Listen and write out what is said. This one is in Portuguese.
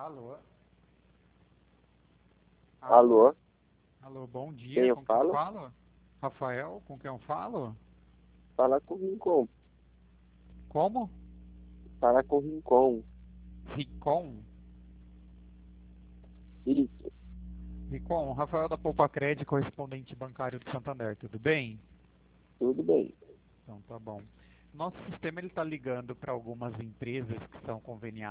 Alô? Alô? Alô, Alô, bom dia, quem eu com quem eu falo? falo? Rafael, com quem eu falo? Fala com o Rincon. Como? Fala com o Rincon. Ricom? Isso, Ricom, Rafael da Poupa Crédito, correspondente bancário do Santander, tudo bem? tudo bem. Então tá bom. Nosso sistema ele está ligando para algumas empresas que são conveniadas